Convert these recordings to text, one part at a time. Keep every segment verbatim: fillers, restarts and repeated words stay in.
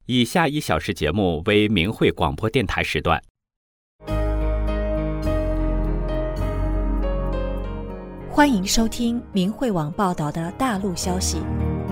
以下一小时节目为明慧广播电台时段。 欢迎收听明慧网报道的大陆消息。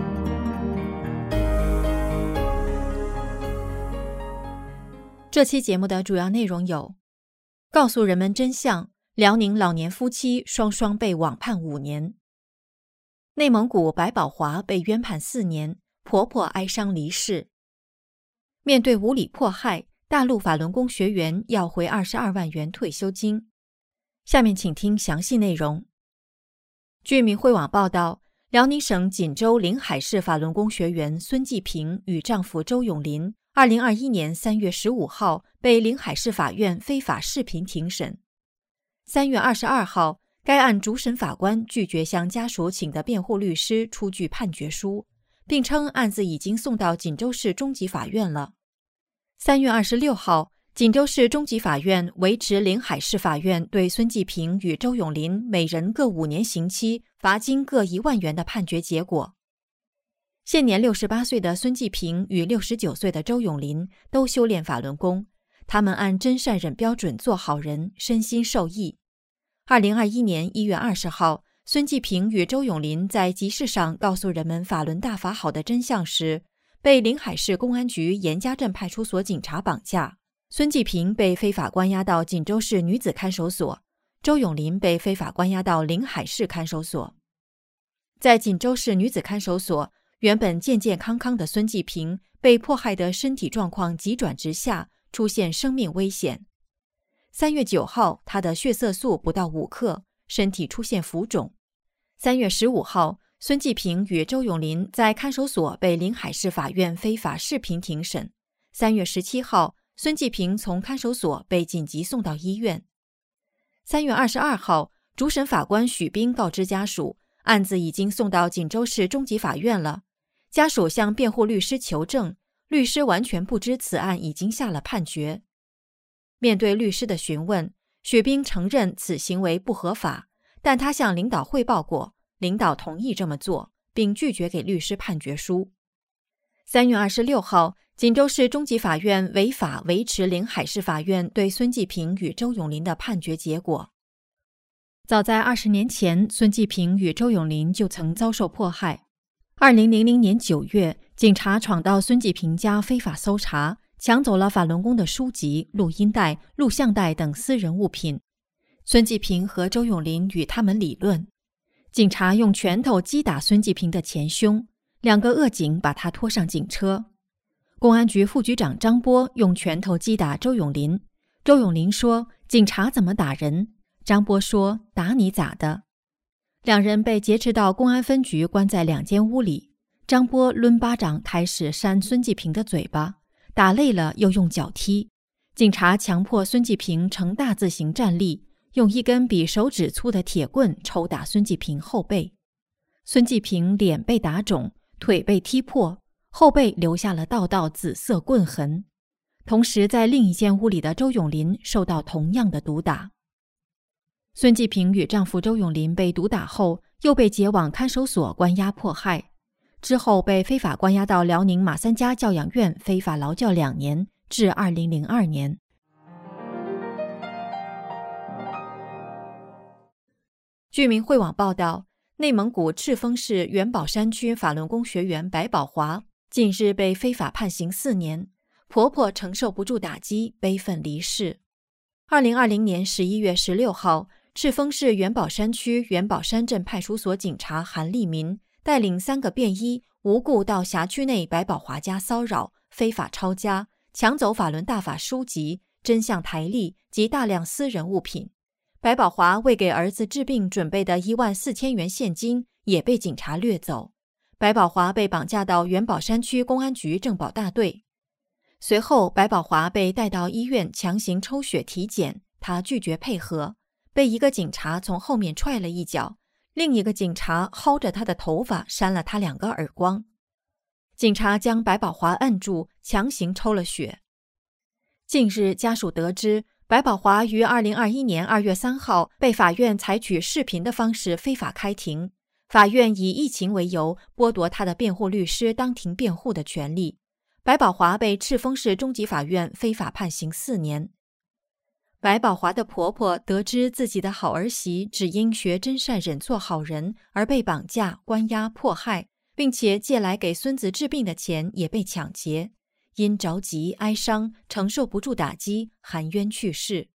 这期节目的主要内容有：告诉人们真相，辽宁老年夫妻双双被网判五年；内蒙古白宝华被冤判四年，婆婆哀伤离世；面对无理迫害，大陆法轮功学员要回二十二万元退休金。下面请听详细内容。据明慧网报道，辽宁省锦州临海市法轮功学员孙继平与丈夫周永林二零二一年三月十五号被临海市法院非法视频庭审。三月二十二号，该案主审法官拒绝向家属请的辩护律师出具判决书，并称案子已经送到锦州市中级法院了。三月二十六号，锦州市中级法院维持临海市法院对孙继平与周永林每人各五年刑期、罚金各一万元的判决结果。现年六十八岁的孙继平与六十九岁的周永林都修炼法轮功，他们按真善忍标准做好人，身心受益。二零二一年一月二十号，孙继平与周永林在集市上告诉人们法轮大法好的真相时，被临海市公安局严家镇派出所警察绑架。孙继平被非法关押到锦州市女子看守所，周永林被非法关押到临海市看守所。在锦州市女子看守所，原本健健康康的孙继平被迫害的身体状况急转直下，出现生命危险。三月九号，他的血色素不到五克，身体出现浮肿。三月十五号，孙继平与周永林在看守所被临海市法院非法视频庭审。三月十七号，孙继平从看守所被紧急送到医院。三月二十二号，主审法官许斌告知家属，案子已经送到锦州市中级法院了。家属向辩护律师求证，律师完全不知此案已经下了判决。面对律师的询问，许斌承认此行为不合法，但他向领导汇报过，领导同意这么做，并拒绝给律师判决书。三月二十六号，锦州市中级法院违法维持临海市法院对孙继平与周永林的判决结果。早在二十年前，孙继平与周永林就曾遭受迫害。二零零零年九月，警察闯到孙继平家非法搜查，抢走了法轮功的书籍、录音带、录像带等私人物品。孙继平和周永林与他们理论，警察用拳头击打孙继平的前胸，两个恶警把他拖上警车。公安局副局长张波用拳头击打周永林，周永林说：“警察怎么打人？”张波说：“打你咋的？”两人被劫持到公安分局，关在两间屋里。张波抡巴掌开始扇孙继平的嘴巴，打累了又用脚踢。警察强迫孙继平呈大字形站立，用一根比手指粗的铁棍抽打孙继平后背。孙继平脸被打肿，腿被踢破，后背留下了道道紫色棍痕。同时在另一间屋里的周永林受到同样的毒打。孙继平与丈夫周永林被毒打后，又被解往看守所关押迫害，之后被非法关押到辽宁马三家教养院非法劳教两年，至二零零二年。据明慧网报道，内蒙古赤峰市元宝山区法轮功学员白宝华近日被非法判刑四年，婆婆承受不住打击，悲愤离世。二零二零年十一月十六号，赤峰市元宝山区元宝山镇派出所警察韩立民带领三个便衣无故到辖区内白宝华家骚扰、非法抄家、抢走法轮大法书籍、真相台历及大量私人物品。白宝华为给儿子治病准备的一万四千元现金也被警察掠走。白宝华被绑架到元宝山区公安局政保大队。随后，白宝华被带到医院强行抽血体检，他拒绝配合，被一个警察从后面踹了一脚，另一个警察薅着他的头发扇了他两个耳光。警察将白宝华摁住，强行抽了血。近日，家属得知白宝华于二零二一年二月三号被法院采取视频的方式非法开庭，法院以疫情为由剥夺他的辩护律师当庭辩护的权利。 白宝华被赤峰市中级法院非法判刑四年。白宝华的婆婆得知自己的好儿媳只因学真善忍做好人而被绑架、关押、迫害，并且借来给孙子治病的钱也被抢劫，因着急哀伤，承受不住打击，含冤去世。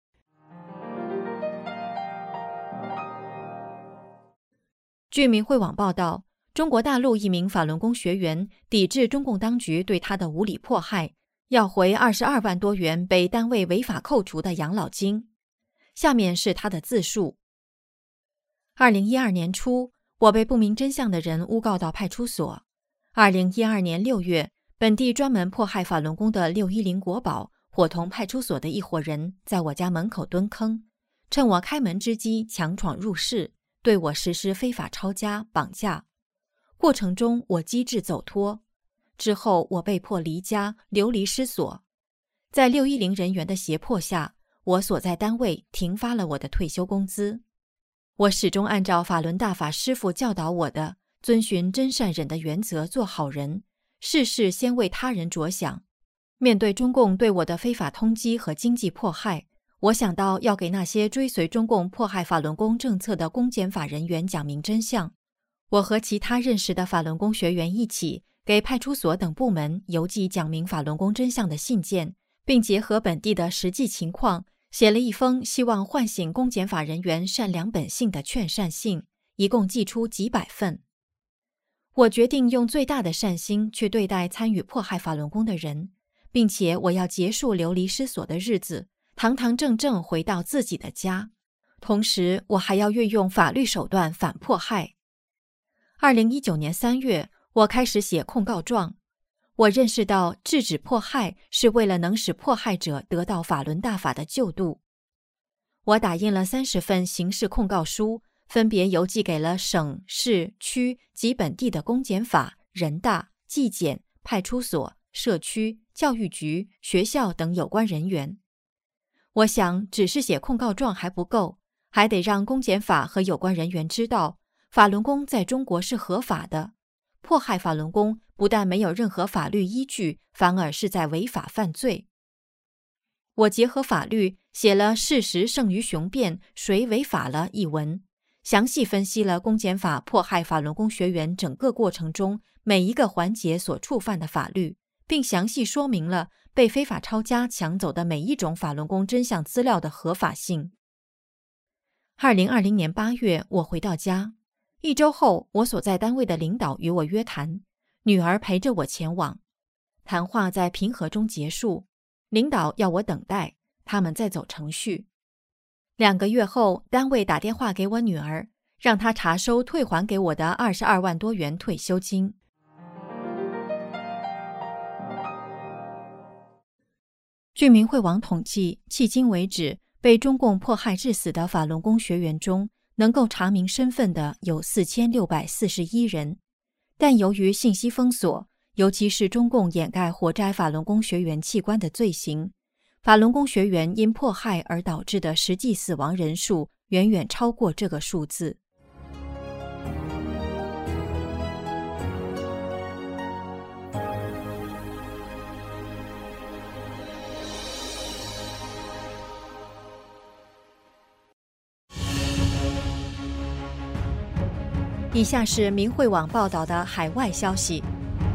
据明慧网报道，中国大陆一名法轮功学员抵制中共当局对他的无理迫害，要回二十二万多元被单位违法扣除的养老金。下面是他的自述：二零一二年初，我被不明真相的人诬告到派出所。二零一二年六月，本地专门迫害法轮功的六一零国宝伙同派出所的一伙人在我家门口蹲坑，趁我开门之机强闯入室，对我实施非法抄家、绑架。过程中我机智走脱，之后我被迫离家，流离失所。在六一零人员的胁迫下，我所在单位停发了我的退休工资。我始终按照法轮大法师父教导我的，遵循真善忍的原则做好人，事事先为他人着想。面对中共对我的非法通缉和经济迫害，我想到要给那些追随中共迫害法轮功政策的公检法人员讲明真相。我和其他认识的法轮功学员一起，给派出所等部门邮寄讲明法轮功真相的信件，并结合本地的实际情况，写了一封希望唤醒公检法人员善良本性的劝善信，一共寄出几百份。我决定用最大的善心去对待参与迫害法轮功的人，并且我要结束流离失所的日子，堂堂正正回到自己的家。同时，我还要运用法律手段反迫害。二零一九年三月，我开始写控告状。我认识到制止迫害是为了能使迫害者得到法轮大法的救度。我打印了三十份刑事控告书，分别邮寄给了省、市、区及本地的公检法、人大、纪检、派出所、社区、教育局、学校等有关人员。我想，只是写控告状还不够，还得让公检法和有关人员知道，法轮功在中国是合法的。迫害法轮功不但没有任何法律依据，反而是在违法犯罪。我结合法律写了《事实胜于雄辩，谁违法了》一文，详细分析了公检法迫害法轮功学员整个过程中每一个环节所触犯的法律，并详细说明了被非法抄家抢走的每一种法轮功真相资料的合法性。二零二零年八月，我回到家。一周后，我所在单位的领导与我约谈，女儿陪着我前往。谈话在平和中结束，领导要我等待，他们在走程序。两个月后，单位打电话给我女儿，让她查收退还给我的二十二万多元退休金。据明慧网统计，迄今为止，被中共迫害致死的法轮功学员中，能够查明身份的有四千六百四十一人，但由于信息封锁，尤其是中共掩盖活摘法轮功学员器官的罪行，法轮功学员因迫害而导致的实际死亡人数远远超过这个数字。以下是明慧网报道的海外消息。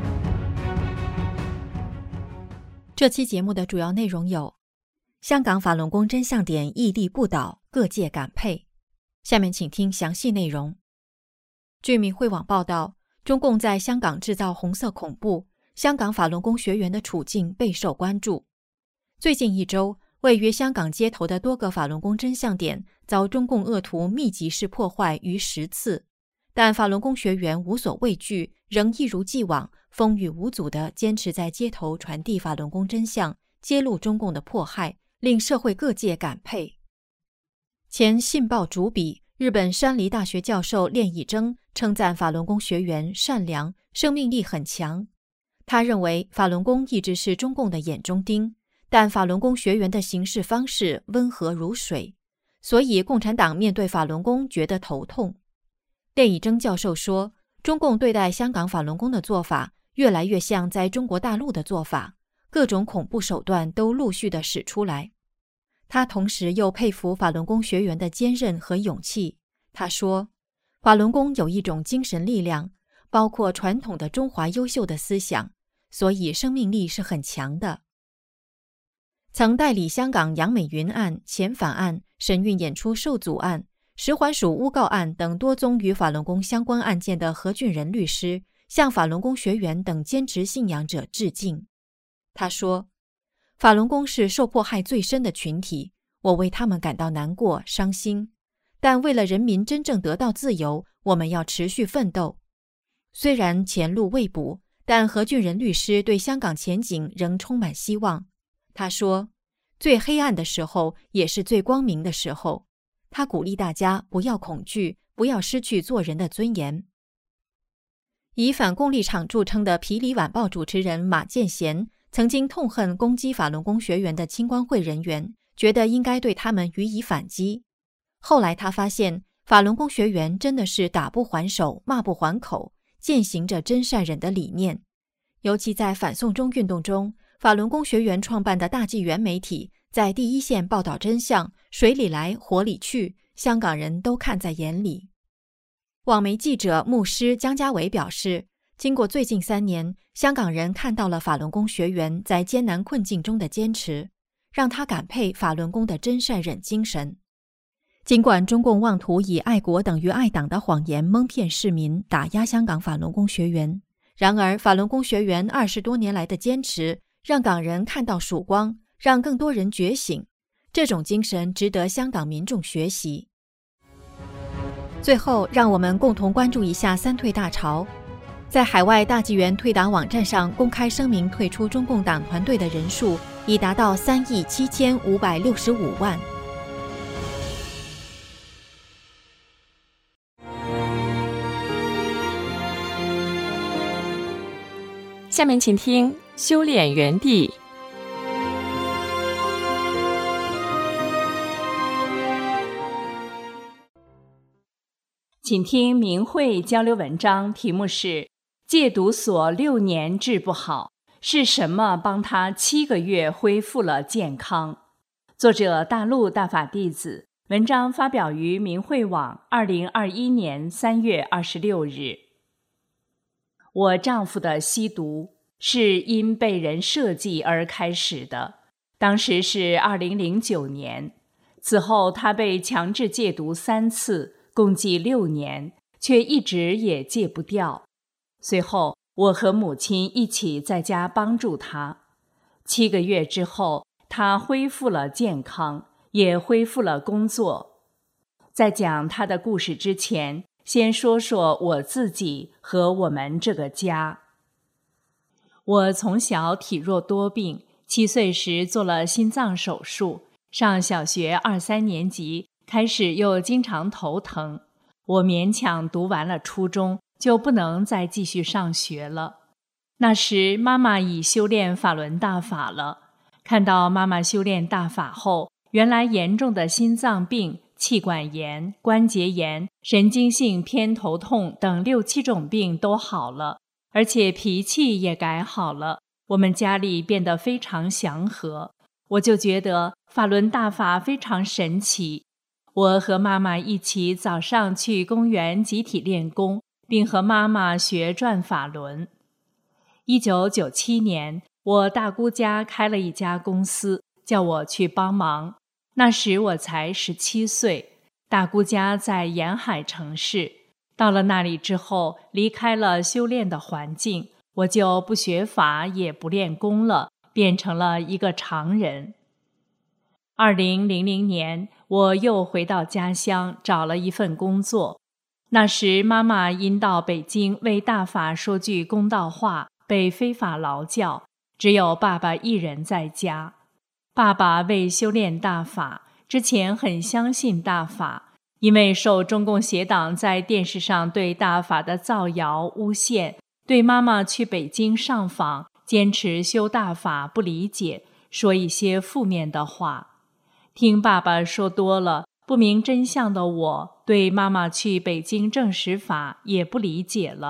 这期节目的主要内容有：香港法轮功真相点屹立不倒，各界感佩。下面请听详细内容。据明慧网报道，中共在香港制造红色恐怖，香港法轮功学员的处境备受关注。最近一周，位于香港街头的多个法轮功真相点遭中共恶徒密集式破坏逾十次。但法轮功学员无所畏惧，仍一如既往风雨无阻地坚持在街头传递法轮功真相，揭露中共的迫害，令社会各界感佩。前信报主笔、日本山梨大学教授练乙铮称赞法轮功学员善良，生命力很强。他认为法轮功一直是中共的眼中钉，但法轮功学员的行事方式温和如水，所以共产党面对法轮功觉得头痛。练乙铮教授说，中共对待香港法轮功的做法越来越像在中国大陆的做法，各种恐怖手段都陆续地使出来。他同时又佩服法轮功学员的坚韧和勇气。他说，法轮功有一种精神力量，包括传统的中华优秀的思想，所以生命力是很强的。曾代理香港杨美云案、遣返案、审运演出受阻案、食环署诬告案等多宗与法轮功相关案件的何俊仁律师向法轮功学员等坚持信仰者致敬。他说，法轮功是受迫害最深的群体，我为他们感到难过、伤心，但为了人民真正得到自由，我们要持续奋斗。虽然前路未卜，但何俊仁律师对香港前景仍充满希望。他说，最黑暗的时候也是最光明的时候。他鼓励大家不要恐惧，不要失去做人的尊严。以反共立场著称的皮里晚报主持人马建贤曾经痛恨攻击法轮功学员的青光会人员，觉得应该对他们予以反击。后来他发现，法轮功学员真的是打不还手，骂不还口，践行着真善忍的理念。尤其在反送中运动中，法轮功学员创办的大纪元媒体在第一线报道真相，水里来火里去，香港人都看在眼里。网媒记者牧师江家伟表示，经过最近三年，香港人看到了法轮功学员在艰难困境中的坚持，让他感佩法轮功的真善忍精神。尽管中共妄图以爱国等于爱党的谎言蒙骗市民，打压香港法轮功学员，然而法轮功学员二十多年来的坚持，让港人看到曙光，让更多人觉醒，这种精神值得香港民众学习。最后，让我们共同关注一下三退大潮。在海外大纪元退党网站上公开声明退出中共党团队的人数已达到三亿七千五百六十五万。 下面请听修炼园地。请听明慧交流文章，题目是戒毒所六年治不好，是什么帮他七个月恢复了健康？作者大陆大法弟子，文章发表于明慧网二零二一年三月二十六日。我丈夫的吸毒是因被人设计而开始的，当时是二零零九年。此后他被强制戒毒三次，共计六年，却一直也戒不掉。随后我和母亲一起在家帮助他。七个月之后，他恢复了健康，也恢复了工作。在讲他的故事之前，先说说我自己和我们这个家。我从小体弱多病，七岁时做了心脏手术，上小学二三年级开始又经常头疼。我勉强读完了初中，就不能再继续上学了。那时妈妈已修炼法轮大法了，看到妈妈修炼大法后，原来严重的心脏病、气管炎、关节炎、神经性偏头痛等六七种病都好了，而且脾气也改好了，我们家里变得非常祥和。我就觉得法轮大法非常神奇。我和妈妈一起早上去公园集体练功，并和妈妈学转法轮。一九九七年，我大姑家开了一家公司，叫我去帮忙。那时我才十七岁，大姑家在沿海城市。到了那里之后，离开了修炼的环境，我就不学法也不练功了，变成了一个常人。二零零零年，我又回到家乡找了一份工作。那时妈妈因到北京为大法说句公道话，被非法劳教，只有爸爸一人在家。爸爸为修炼大法，之前很相信大法，因为受中共邪党在电视上对大法的造谣诬陷，对妈妈去北京上访，坚持修大法不理解，说一些负面的话。听爸爸说多了，不明真相的我对妈妈去北京证实法也不理解了，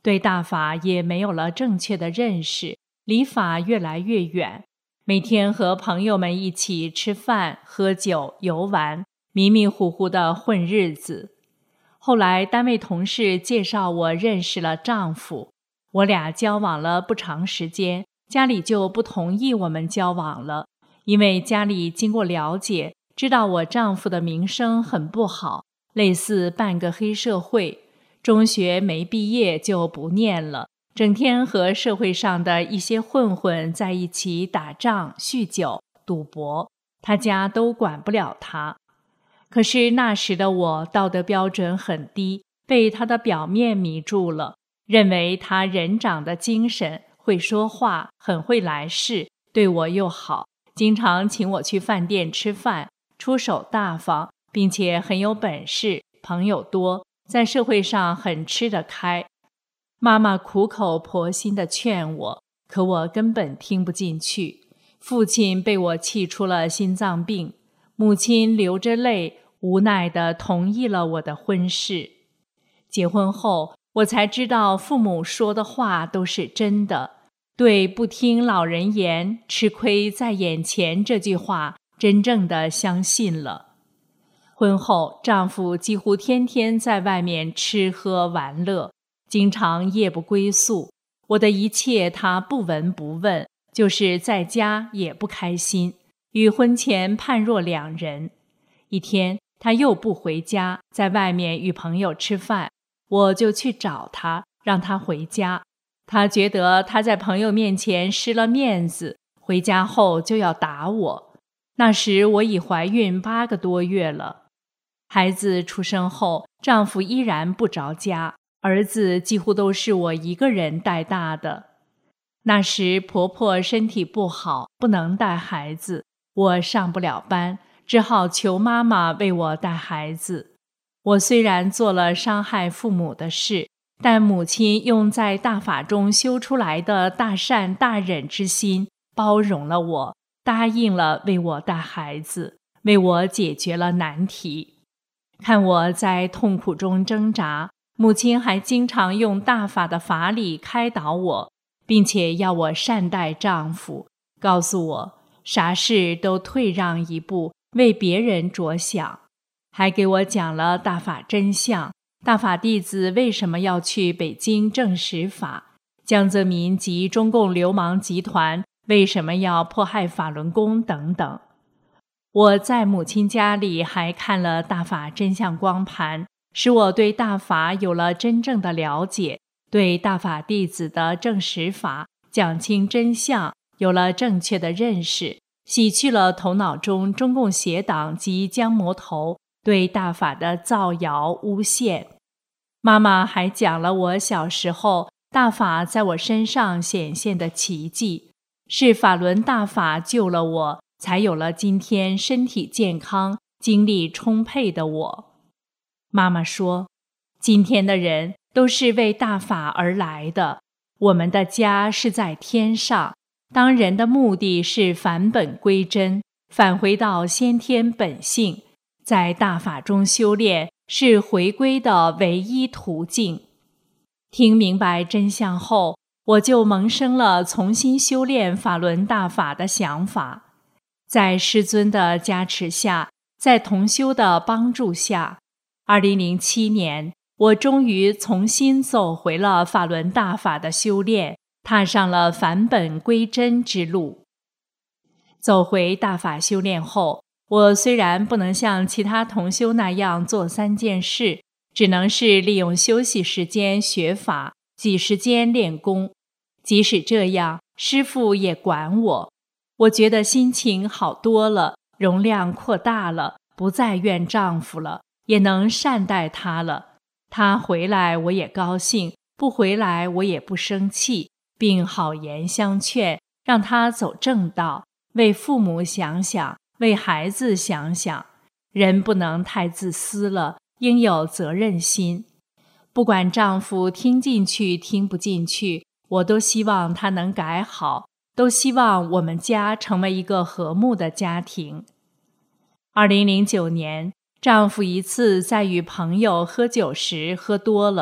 对大法也没有了正确的认识，离法越来越远。每天和朋友们一起吃饭、喝酒、游玩，迷迷糊糊的混日子。后来单位同事介绍我认识了丈夫，我俩交往了不长时间，家里就不同意我们交往了，因为家里经过了解，知道我丈夫的名声很不好，类似半个黑社会，中学没毕业就不念了，整天和社会上的一些混混在一起打仗、酗酒、赌博，他家都管不了他。可是那时的我道德标准很低，被他的表面迷住了，认为他人长得精神，会说话，很会来事，对我又好，经常请我去饭店吃饭，出手大方，并且很有本事，朋友多，在社会上很吃得开。妈妈苦口婆心地劝我，可我根本听不进去。父亲被我气出了心脏病，母亲流着泪，无奈地同意了我的婚事。结婚后，我才知道父母说的话都是真的，对不听老人言，吃亏在眼前这句话真正的相信了。婚后，丈夫几乎天天在外面吃喝玩乐，经常夜不归宿，我的一切他不闻不问，就是在家也不开心，与婚前判若两人。一天他又不回家，在外面与朋友吃饭，我就去找他，让他回家。他觉得他在朋友面前失了面子，回家后就要打我。那时我已怀孕八个多月了。孩子出生后，丈夫依然不着家，儿子几乎都是我一个人带大的。那时婆婆身体不好，不能带孩子，我上不了班，只好求妈妈为我带孩子。我虽然做了伤害父母的事，但母亲用在大法中修出来的大善大忍之心，包容了我，答应了为我带孩子，为我解决了难题。看我在痛苦中挣扎，母亲还经常用大法的法理开导我，并且要我善待丈夫，告诉我啥事都退让一步，为别人着想，还给我讲了大法真相，大法弟子为什么要去北京证实法，江泽民及中共流氓集团为什么要迫害法轮功等等。我在母亲家里还看了大法真相光盘，使我对大法有了真正的了解，对大法弟子的证实法、讲清真相有了正确的认识，洗去了头脑中中共邪党及江魔头对大法的造谣诬陷。妈妈还讲了我小时候大法在我身上显现的奇迹，是法轮大法救了我，才有了今天身体健康、精力充沛的我。妈妈说，今天的人都是为大法而来的，我们的家是在天上，当人的目的是返本归真，返回到先天本性，在大法中修炼是回归的唯一途径。听明白真相后，我就萌生了重新修炼法轮大法的想法。在师尊的加持下，在同修的帮助下，二零零七年，我终于重新走回了法轮大法的修炼，踏上了返本归真之路。走回大法修炼后，我虽然不能像其他同修那样做三件事，只能是利用休息时间学法，挤时间练功。即使这样，师父也管我。我觉得心情好多了，容量扩大了，不再怨丈夫了，也能善待他了。他回来我也高兴，不回来我也不生气，并好言相劝，让他走正道，为父母想想，为孩子想想。人不能太自私了，应有责任心。不管丈夫听进去听不进去，我都希望他能改好，都希望我们家成为一个和睦的家庭。二零零九年，丈夫一次在与朋友喝酒时喝多了，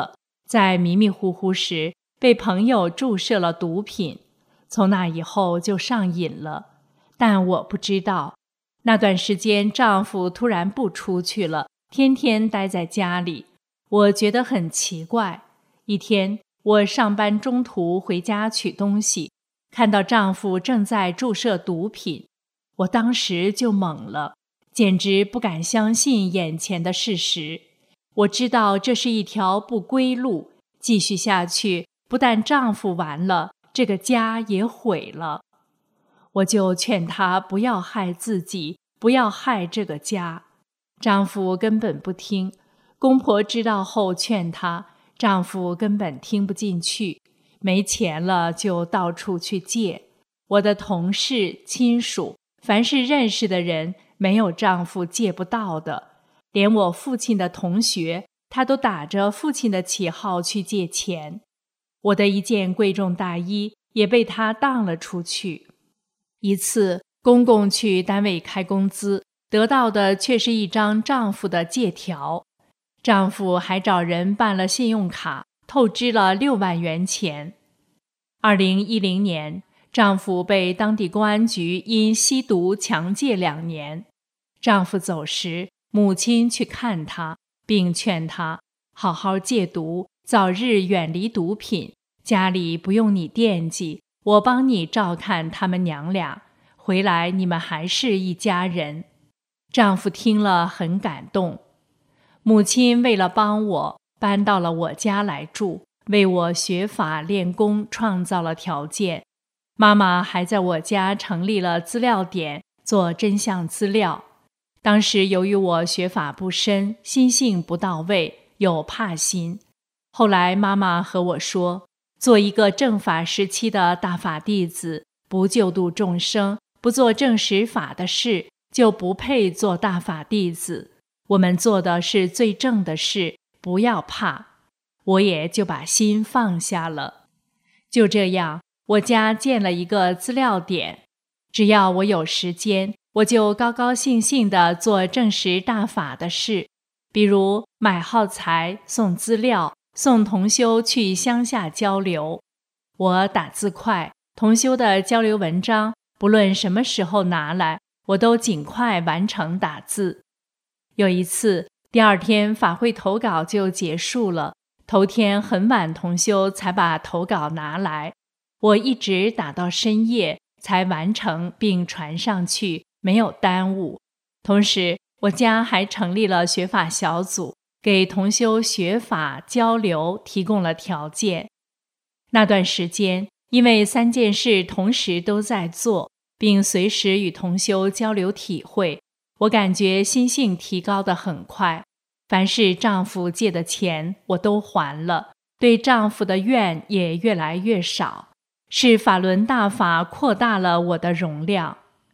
在迷迷糊糊时被朋友注射了毒品，从那以后就上瘾了。但我不知道，那段时间丈夫突然不出去了，天天待在家里。我觉得很奇怪。一天，我上班中途回家取东西，看到丈夫正在注射毒品，我当时就懵了，简直不敢相信眼前的事实。我知道这是一条不归路，继续下去，不但丈夫完了，这个家也毁了。我就劝她不要害自己，不要害这个家。丈夫根本不听，公婆知道后劝她，丈夫根本听不进去，没钱了就到处去借。我的同事、亲属，凡是认识的人，没有丈夫借不到的。连我父亲的同学，他都打着父亲的旗号去借钱。我的一件贵重大衣也被他当了出去。一次，公公去单位开工资，得到的却是一张丈夫的借条。丈夫还找人办了信用卡，透支了六万元钱。二零一零年，丈夫被当地公安局因吸毒强戒两年。丈夫走时，母亲去看他，并劝他好好戒毒，早日远离毒品，家里不用你惦记，我帮你照看他们娘俩，回来你们还是一家人。丈夫听了很感动。母亲为了帮我，搬到了我家来住，为我学法练功创造了条件。妈妈还在我家成立了资料点，做真相资料。当时由于我学法不深，心性不到位，有怕心。后来妈妈和我说，做一个正法时期的大法弟子，不救度众生，不做正实法的事，就不配做大法弟子。我们做的是最正的事，不要怕。我也就把心放下了。就这样，我家建了一个资料点，只要我有时间，我就高高兴兴地做正实大法的事，比如买耗材、送资料、送同修去乡下交流。我打字快，同修的交流文章，不论什么时候拿来，我都尽快完成打字。有一次，第二天法会投稿就结束了，头天很晚同修才把投稿拿来，我一直打到深夜才完成并传上去，没有耽误。同时，我家还成立了学法小组，给同修学法交流提供了条件。那段时间，因为三件事同时都在做，并随时与同修交流体会，我感觉心性提高得很快。凡是丈夫借的钱，我都还了，对丈夫的怨也越来越少。是法轮大法扩大了我的容量。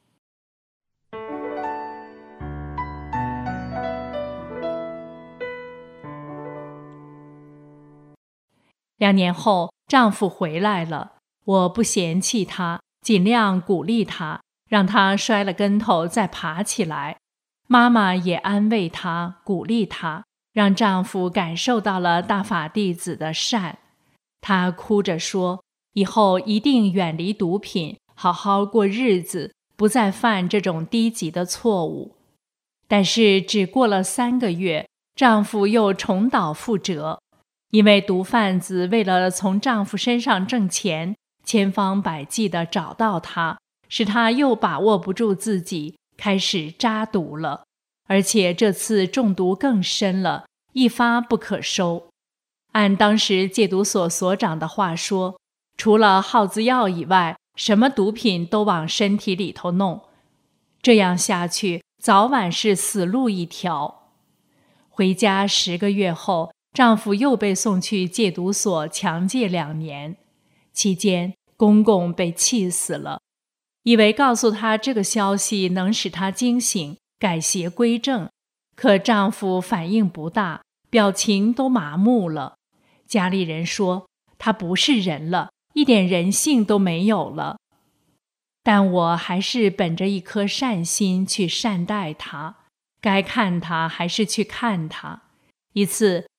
两年后，丈夫回来了，我不嫌弃他，尽量鼓励他，让他摔了跟头再爬起来。妈妈也安慰他，鼓励他，让丈夫感受到了大法弟子的善。她哭着说，以后一定远离毒品，好好过日子，不再犯这种低级的错误。但是只过了三个月，丈夫又重蹈覆辙。因为毒贩子为了从丈夫身上挣钱，千方百计地找到他，使他又把握不住自己，开始扎毒了。而且这次中毒更深了，一发不可收。按当时戒毒所所长的话说，除了耗子药以外，什么毒品都往身体里头弄。这样下去，早晚是死路一条。回家十个月后，丈夫又被送去戒毒所强戒两年。期间，公公被气死了。以为告诉他这个消息能使他惊醒，改邪归正，可丈夫反应不大，表情都麻木了。家里人说他不是人了，一点人性都没有了。但我还是本着一颗善心去善待他，该看他还是去看他。一次，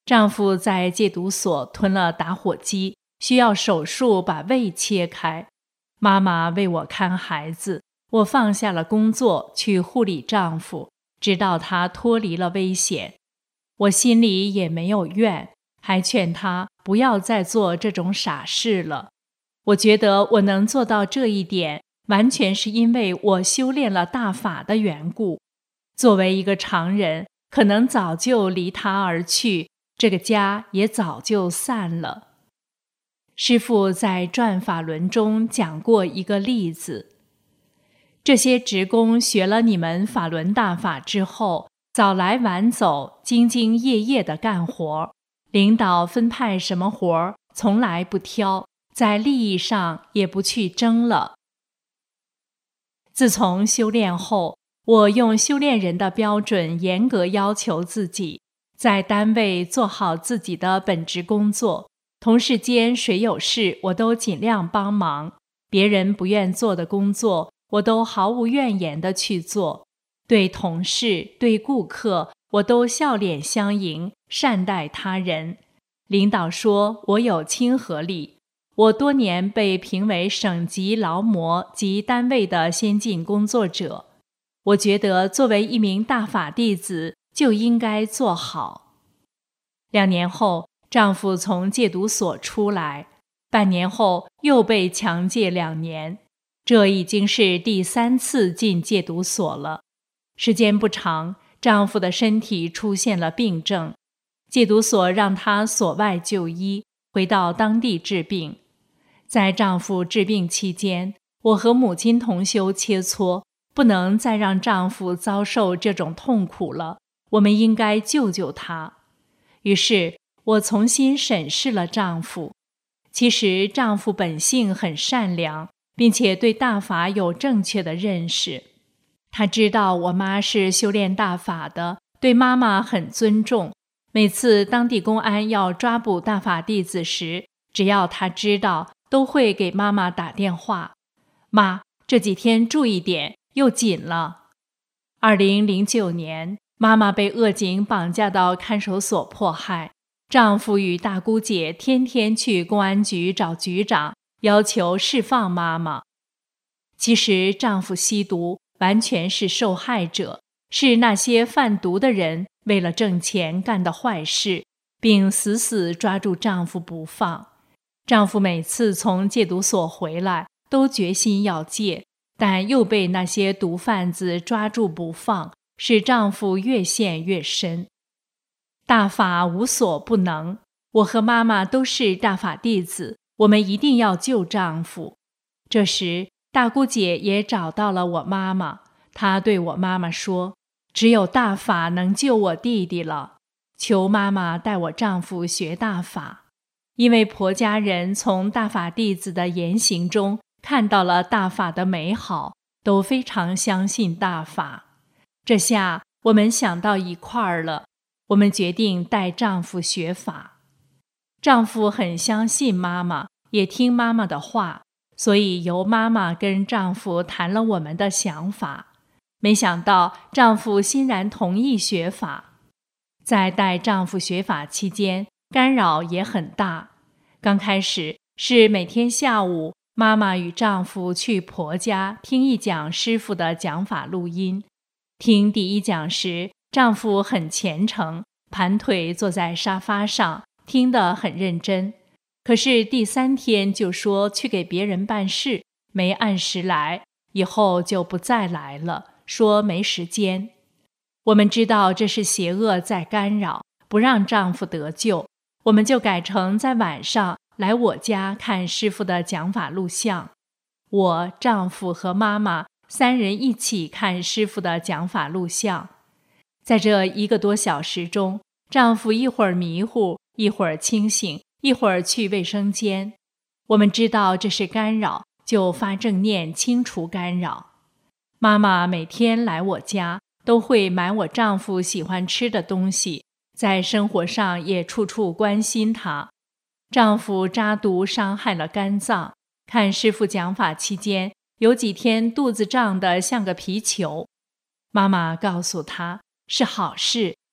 丈夫在戒毒所吞了打火机，需要手术把胃切开。妈妈为我看孩子，我放下了工作去护理丈夫，直到他脱离了危险。我心里也没有怨，还劝他不要再做这种傻事了。我觉得我能做到这一点，完全是因为我修炼了大法的缘故。作为一个常人，可能早就离他而去，这个家也早就散了。师父在转法轮中讲过一个例子，这些职工学了你们法轮大法之后，早来晚走，兢兢业业地干活，领导分派什么活从来不挑，在利益上也不去争了。自从修炼后，我用修炼人的标准严格要求自己，在单位做好自己的本职工作，同事间谁有事我都尽量帮忙，别人不愿做的工作我都毫无怨言地去做，对同事对顾客我都笑脸相迎，善待他人。领导说我有亲和力，我多年被评为省级劳模及单位的先进工作者，我觉得作为一名大法弟子就应该做好。两年后，丈夫从戒毒所出来，半年后又被强戒两年，这已经是第三次进戒毒所了。时间不长，丈夫的身体出现了病症，戒毒所让她所外就医，回到当地治病。在丈夫治病期间，我和母亲同修切磋，不能再让丈夫遭受这种痛苦了，我们应该救救他。于是我重新审视了丈夫。其实丈夫本性很善良，并且对大法有正确的认识。他知道我妈是修炼大法的，对妈妈很尊重。每次当地公安要抓捕大法弟子时，只要他知道，都会给妈妈打电话：妈，这几天注意点，又紧了。二零零九年，妈妈被恶警绑架到看守所迫害，丈夫与大姑姐天天去公安局找局长，要求释放妈妈。其实丈夫吸毒完全是受害者，是那些贩毒的人为了挣钱干的坏事，并死死抓住丈夫不放。丈夫每次从戒毒所回来都决心要戒，但又被那些毒贩子抓住不放，使丈夫越陷越深。大法无所不能，我和妈妈都是大法弟子，我们一定要救丈夫。这时大姑姐也找到了我妈妈，她对我妈妈说，只有大法能救我弟弟了，求妈妈带我丈夫学大法。因为婆家人从大法弟子的言行中看到了大法的美好，都非常相信大法。这下我们想到一块儿了，我们决定带丈夫学法。丈夫很相信妈妈，也听妈妈的话，所以由妈妈跟丈夫谈了我们的想法。没想到丈夫欣然同意学法。在带丈夫学法期间，干扰也很大。刚开始是每天下午，妈妈与丈夫去婆家听一讲师父的讲法录音。听第一讲时，丈夫很虔诚，盘腿坐在沙发上，听得很认真。可是第三天就说去给别人办事，没按时来，以后就不再来了，说没时间。我们知道这是邪恶在干扰，不让丈夫得救，我们就改成在晚上来我家看师父的讲法录像。我、丈夫和妈妈三人一起看师父的讲法录像。在这一个多小时中，丈夫一会儿迷糊，一会儿清醒，一会儿去卫生间。我们知道这是干扰，就发正念清除干扰。妈妈每天来我家，都会买我丈夫喜欢吃的东西，在生活上也处处关心他。丈夫扎毒伤害了肝脏，看师父讲法期间，有几天肚子胀得像个皮球。妈妈告诉他，是好事，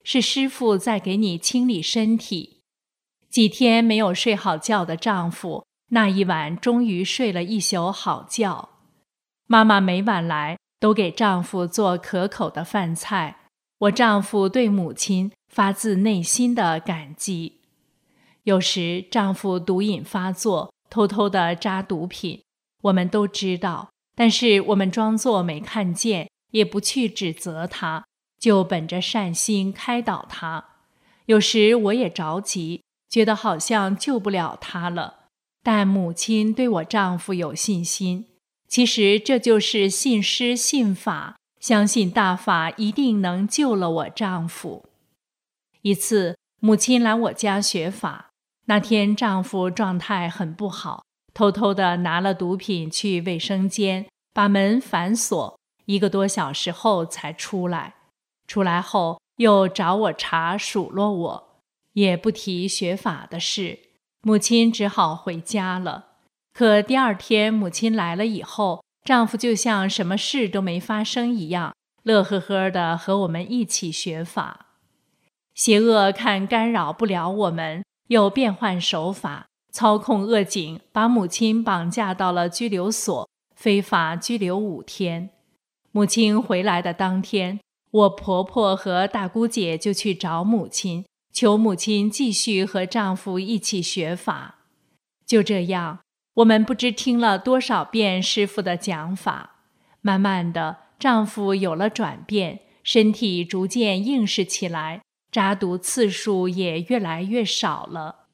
是师父在给你清理身体。几天没有睡好觉的丈夫，那一晚终于睡了一宿好觉。妈妈每晚来都给丈夫做可口的饭菜，我丈夫对母亲发自内心的感激。有时丈夫毒瘾发作，偷偷地扎毒品，我们都知道，但是我们装作没看见，也不去指责他，就本着善心开导他。有时我也着急，觉得好像救不了他了，但母亲对我丈夫有信心。其实这就是信师信法，相信大法一定能救了我丈夫。一次，母亲来我家学法，那天丈夫状态很不好，偷偷地拿了毒品去卫生间，把门反锁，一个多小时后才出来。出来后又找我茬数落我，也不提学法的事，母亲只好回家了。可第二天母亲来了以后，丈夫就像什么事都没发生一样，乐呵呵地和我们一起学法。邪恶看干扰不了我们，又变换手法，操控恶警，把母亲绑架到了拘留所，非法拘留五天。母亲回来的当天，我婆婆和大姑姐就去找母亲，求母亲继续和丈夫一起学法。就这样，我们不知听了多少遍师父的讲法，慢慢的，丈夫有了转变，身体逐渐硬实起来，扎毒次数也越来越少了。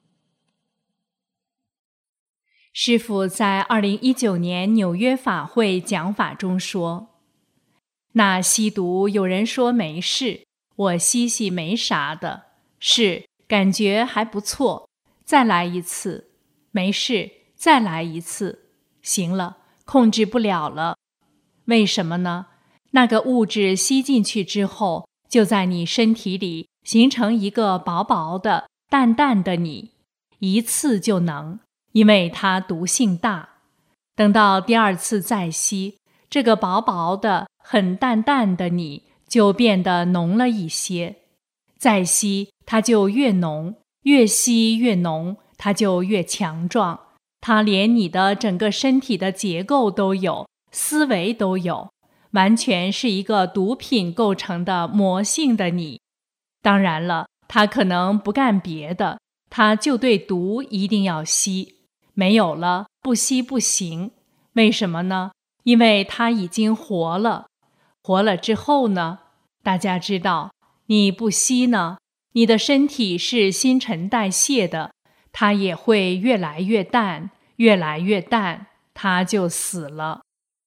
师父在二零一九年纽约法会讲法中说，那吸毒有人说没事，我吸吸没啥的，是，感觉还不错，再来一次，没事，再来一次，行了，控制不了了。为什么呢？那个物质吸进去之后，就在你身体里形成一个薄薄的、淡淡的你，一次就能，因为它毒性大。等到第二次再吸，这个薄薄的、很淡淡的你就变得浓了一些。再吸，它就越浓，越吸越浓，它就越强壮。它连你的整个身体的结构都有，思维都有，完全是一个毒品构成的魔性的你。当然了，它可能不干别的，它就对毒一定要吸，没有了不吸不行。为什么呢？因为它已经活了。活了之后呢？大家知道，你不吸呢，你的身体是新陈代谢的，它也会越来越淡，越来越淡，它就死了。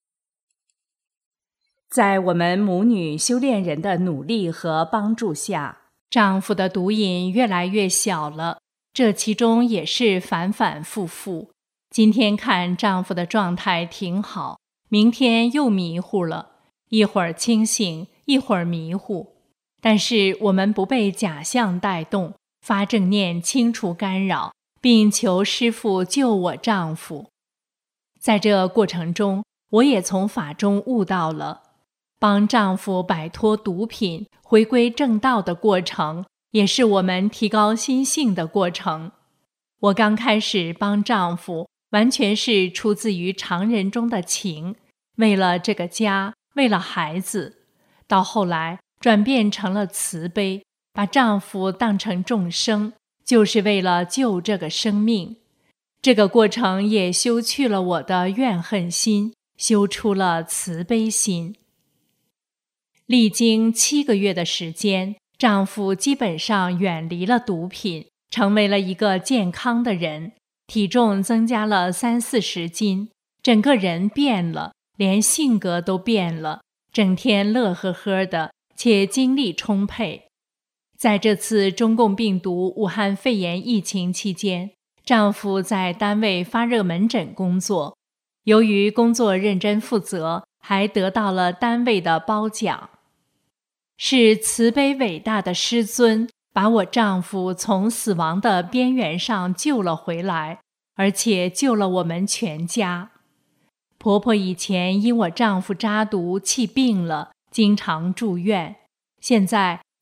在我们母女修炼人的努力和帮助下，丈夫的毒瘾越来越小了，这其中也是反反复复。今天看丈夫的状态挺好，明天又迷糊了，一会儿清醒，一会儿迷糊。但是我们不被假象带动，发正念清除干扰，并求师父救我丈夫。在这过程中，我也从法中悟到了，帮丈夫摆脱毒品，回归正道的过程，也是我们提高心性的过程。我刚开始帮丈夫，完全是出自于常人中的情，为了这个家，为了孩子。到后来转变成了慈悲，把丈夫当成众生，就是为了救这个生命。这个过程也修去了我的怨恨心，修出了慈悲心。历经七个月的时间，丈夫基本上远离了毒品，成为了一个健康的人，体重增加了三四十斤，整个人变了，连性格都变了，整天乐呵呵的，且精力充沛。在这次中共病毒武汉肺炎疫情期间，丈夫在单位发热门诊工作，由于工作认真负责，还得到了单位的褒奖。是慈悲伟大的师尊把我丈夫从死亡的边缘上救了回来，而且救了我们全家。婆婆以前因我丈夫扎毒气病了，经常住院，现在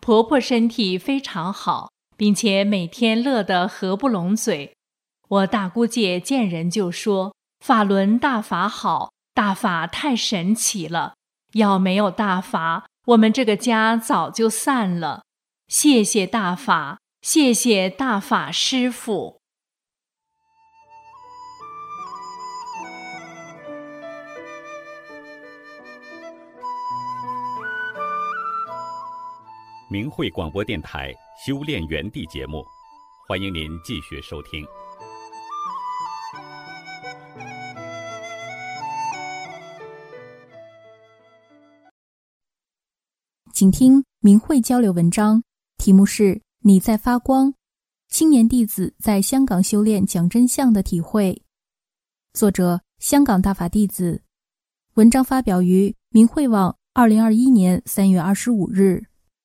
婆婆身体非常好，并且每天乐得合不拢嘴。我大姑姐见人就说，法轮大法好，大法太神奇了，要没有大法，我们这个家早就散了。谢谢大法，谢谢大法师父。 明慧广播电台修炼园地节目，欢迎您继续收听。 请听明慧交流文章，题目是你在发光，青年弟子在香港修炼讲真相的体会。作者香港大法弟子，文章发表于明慧网二零二一年三月二十五日。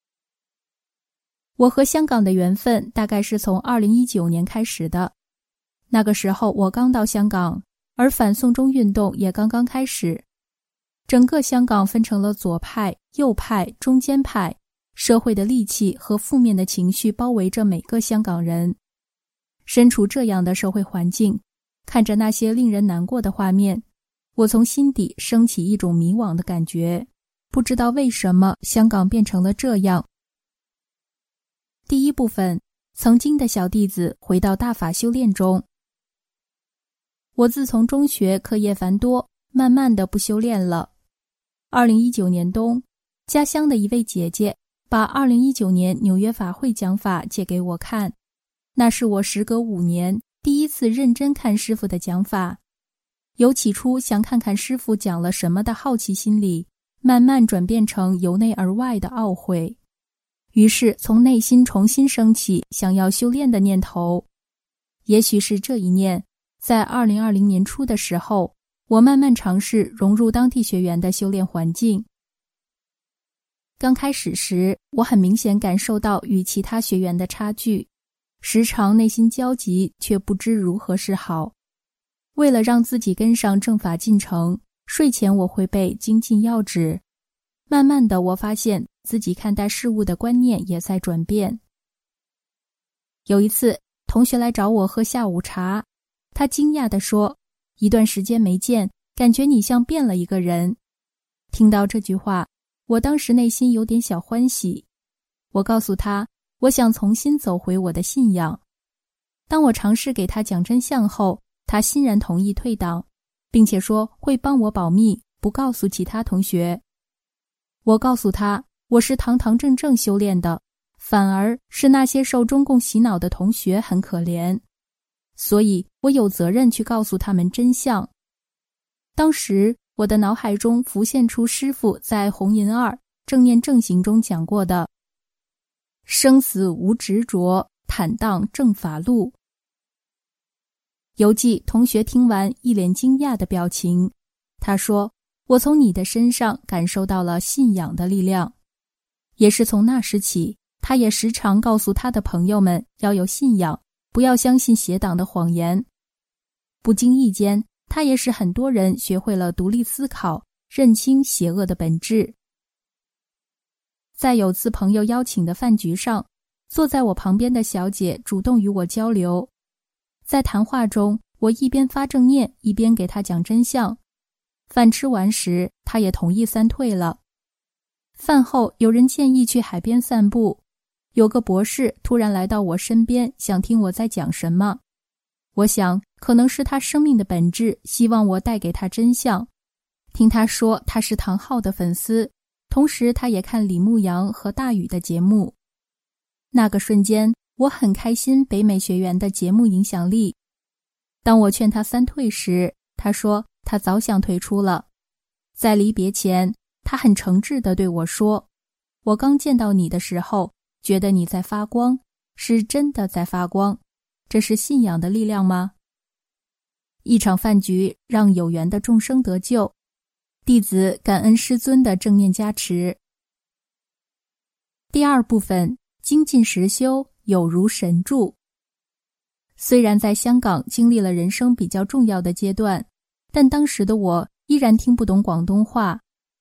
我和香港的缘分大概是从二零一九年开始的。那个时候我刚到香港，而反送中运动也刚刚开始。整个香港分成了左派、右派、中间派，社会的戾气和负面的情绪包围着每个香港人。身处这样的社会环境，看着那些令人难过的画面，我从心底升起一种迷惘的感觉，不知道为什么香港变成了这样。第一部分，曾经的小弟子回到大法修炼中。我自从中学课业繁多，慢慢的不修炼了。二零一九年冬，家乡的一位姐姐把二零一九年纽约法会讲法借给我看，那是我时隔五年第一次认真看师父的讲法。由起初想看看师父讲了什么的好奇心理，慢慢转变成由内而外的懊悔。于是从内心重新升起想要修炼的念头。也许是这一念，在二零二零年初的时候，我慢慢尝试融入当地学员的修炼环境。刚开始时，我很明显感受到与其他学员的差距，时常内心焦急，却不知如何是好。为了让自己跟上正法进程，睡前我会背精进要旨。慢慢的，我发现自己看待事物的观念也在转变。有一次，同学来找我喝下午茶，他惊讶地说，一段时间没见，感觉你像变了一个人。听到这句话，我当时内心有点小欢喜。我告诉他，我想重新走回我的信仰。当我尝试给他讲真相后，他欣然同意退党，并且说会帮我保密，不告诉其他同学。我告诉他，我是堂堂正正修炼的，反而是那些受中共洗脑的同学很可怜，所以我有责任去告诉他们真相。当时我的脑海中浮现出师父在红银二正念正行中讲过的生死无执着，坦荡正法路。犹记同学听完一脸惊讶的表情，他说，我从你的身上感受到了信仰的力量。也是从那时起，他也时常告诉他的朋友们要有信仰，不要相信邪党的谎言。不经意间，他也使很多人学会了独立思考，认清邪恶的本质。在有次朋友邀请的饭局上，坐在我旁边的小姐主动与我交流。在谈话中，我一边发正念，一边给她讲真相。饭吃完时，她也同意散退了。饭后，有人建议去海边散步，有个博士突然来到我身边，想听我在讲什么。我想，可能是他生命的本质，希望我带给他真相。听他说他是唐昊的粉丝，同时他也看李牧阳和大宇的节目。那个瞬间，我很开心北美学员的节目影响力。当我劝他三退时，他说他早想退出了。在离别前，他很诚挚地对我说，我刚见到你的时候，觉得你在发光，是真的在发光。这是信仰的力量吗？一场饭局让有缘的众生得救，弟子感恩师尊的正念加持。第二部分，精进实修，有如神助。虽然在香港经历了人生比较重要的阶段，但当时的我依然听不懂广东话。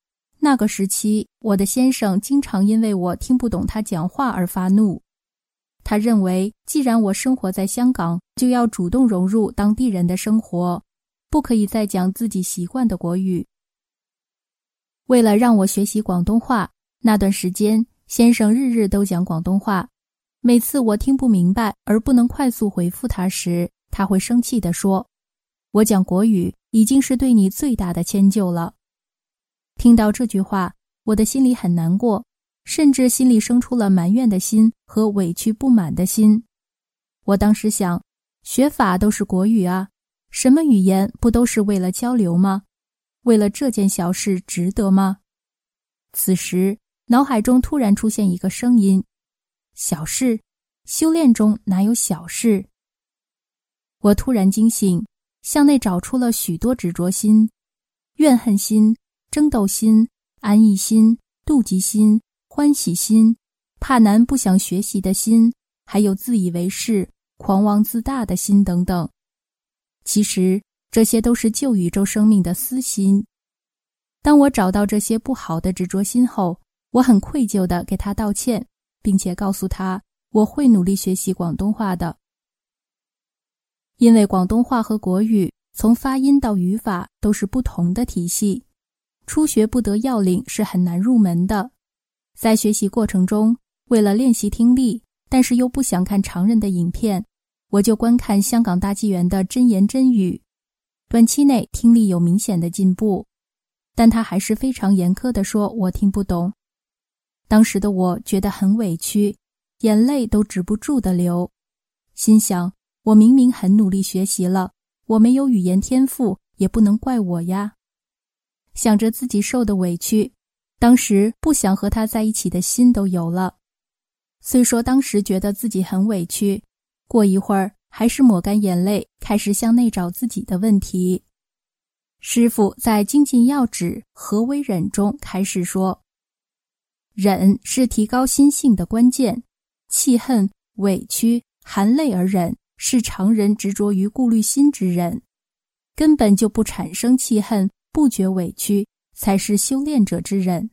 那个时期，我的先生经常因为我听不懂他讲话而发怒。他认为，既然我生活在香港，就要主动融入当地人的生活，不可以再讲自己习惯的国语。为了让我学习广东话，那段时间，先生日日都讲广东话。每次我听不明白而不能快速回复他时，他会生气地说：“我讲国语已经是对你最大的迁就了。”听到这句话，我的心里很难过，甚至心里生出了埋怨的心和委屈不满的心。我当时想，学法都是国语啊，什么语言不都是为了交流吗？为了这件小事值得吗？此时，脑海中突然出现一个声音：小事？修炼中哪有小事？我突然惊醒，向内找出了许多执着心、怨恨心、争斗心、安逸心、妒忌心、欢喜心、怕难不想学习的心，还有自以为是、狂妄自大的心等等。其实这些都是旧宇宙生命的私心。当我找到这些不好的执着心后，我很愧疚地给他道歉，并且告诉他我会努力学习广东话的。因为广东话和国语从发音到语法都是不同的体系，初学不得要领是很难入门的。在学习过程中，为了练习听力，但是又不想看常人的影片，我就观看香港大纪元的真言真语。短期内听力有明显的进步，但他还是非常严苛地说我听不懂。当时的我觉得很委屈，眼泪都止不住地流，心想我明明很努力学习了，我没有语言天赋，也不能怪我呀。想着自己受的委屈，当时不想和他在一起的心都有了。虽说当时觉得自己很委屈，过一会儿还是抹干眼泪，开始向内找自己的问题。师父在精进要旨何为忍中开始说，忍是提高心性的关键，气恨、委屈、含泪而忍是常人执着于顾虑心之忍，根本就不产生气恨，不觉委屈，才是修炼者之忍。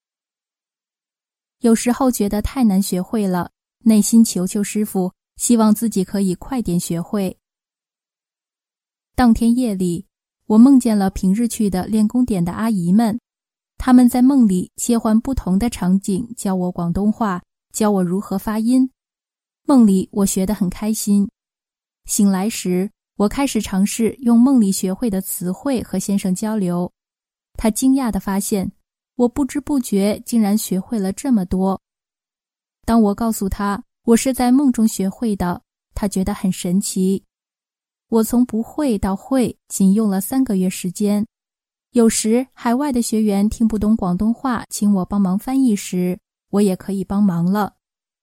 有时候觉得太难学会了，内心求求师父，希望自己可以快点学会。当天夜里，我梦见了平日去的练功点的阿姨们，她们在梦里切换不同的场景，教我广东话，教我如何发音。梦里我学得很开心。醒来时，我开始尝试用梦里学会的词汇和先生交流。他惊讶地发现，我不知不觉竟然学会了这么多。当我告诉他我是在梦中学会的，他觉得很神奇。我从不会到会仅用了三个月时间。有时海外的学员听不懂广东话，请我帮忙翻译时，我也可以帮忙了。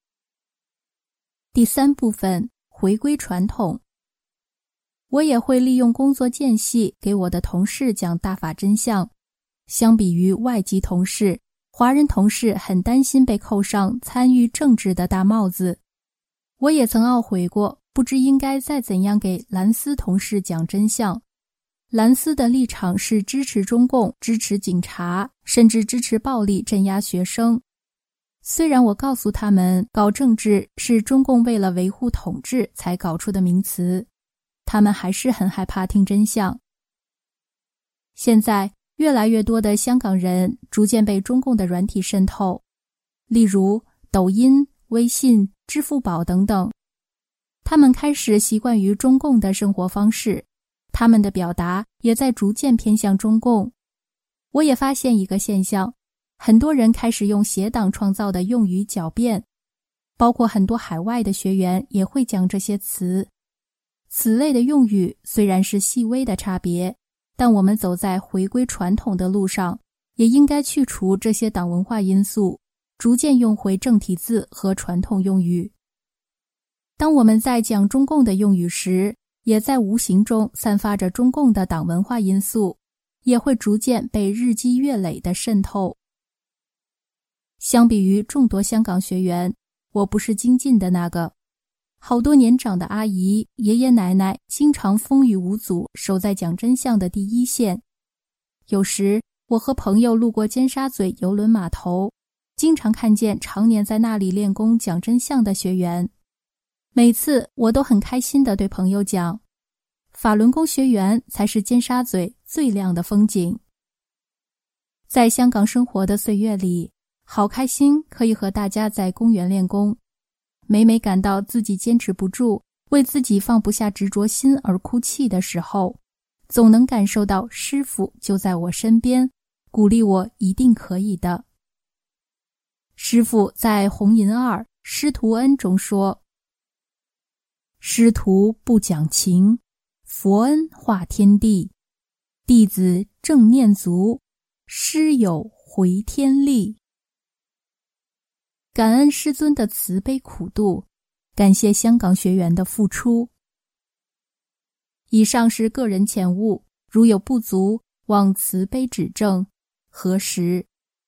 第三部分，回归传统。我也会利用工作间隙给我的同事讲大法真相。相比于外籍同事，华人同事很担心被扣上参与政治的大帽子。我也曾懊悔过，不知应该再怎样给蓝丝同事讲真相。蓝丝的立场是支持中共，支持警察，甚至支持暴力镇压学生。虽然我告诉他们搞政治是中共为了维护统治才搞出的名词，他们还是很害怕听真相。现在越来越多的香港人逐渐被中共的软体渗透，例如抖音、微信、支付宝等等。他们开始习惯于中共的生活方式，他们的表达也在逐渐偏向中共。我也发现一个现象，很多人开始用邪党创造的用语狡辩，包括很多海外的学员也会讲这些词。此类的用语虽然是细微的差别，但我们走在回归传统的路上，也应该去除这些党文化因素，逐渐用回正体字和传统用语。当我们在讲中共的用语时，也在无形中散发着中共的党文化因素，也会逐渐被日积月累地渗透。相比于众多香港学员，我不是精进的那个。好多年长的阿姨、爷爷奶奶经常风雨无阻守在讲真相的第一线。有时我和朋友路过尖沙咀邮轮码头，经常看见常年在那里练功讲真相的学员。每次我都很开心地对朋友讲，法轮功学员才是尖沙咀最亮的风景。在香港生活的岁月里，好开心可以和大家在公园练功。每每感到自己坚持不住，为自己放不下执着心而哭泣的时候，总能感受到师父就在我身边，鼓励我一定可以的。师父在《红银二师徒恩》中说，师徒不讲情，佛恩化天地，弟子正念足，师有回天力。感恩师尊的慈悲苦度，感谢香港学员的付出。以上是个人浅悟，如有不足，望慈悲指正，何时。